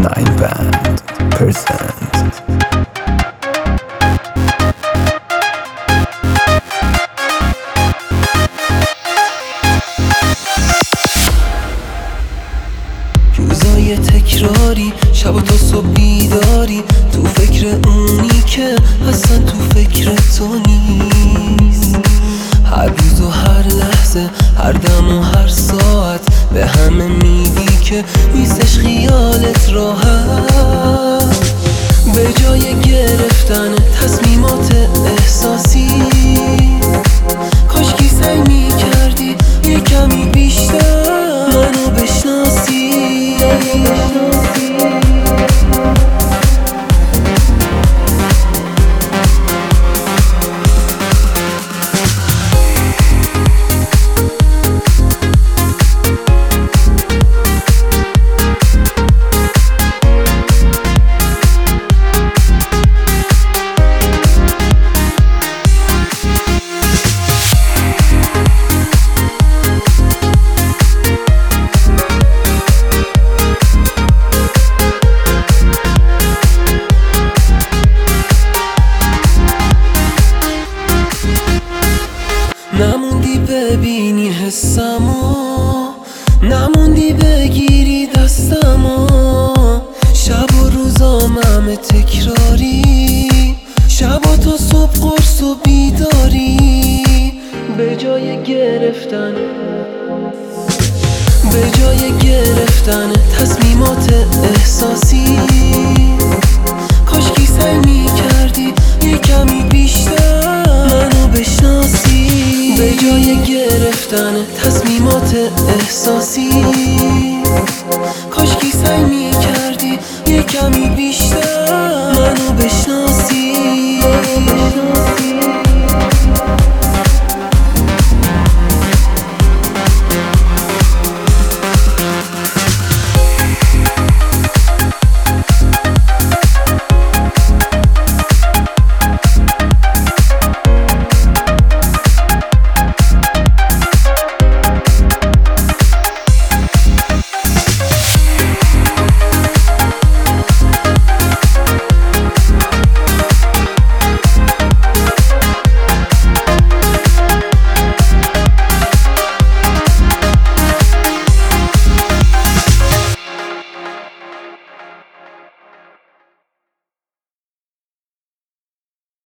9band% روزای تکراری، شب و تا صبح بیداری، تو فکر اونی که اصلا تو فکر تو نیست. هر روز و هر لحظه، هر دم و هر ساعت به همه میگی که نیستش خیالت راحت. به جای گرفتن تصمیمات احساسی، کاشکی سعی میکردی یه کمی بیشتر منو بشناسی. نموندی ببینی حسمو، نموندی بگیری دستمو. شب و روزام همه تکراری، شب و تا صبح قرص و بیداری. به جای گرفتن تصمیمات احساسی، کاشکی سعی میکردی یه کمی بیشتر منو بشناسی. به جای گرفتن تصمیمات احساسی، کاشکی سعی میکردی یه کمی بیشتر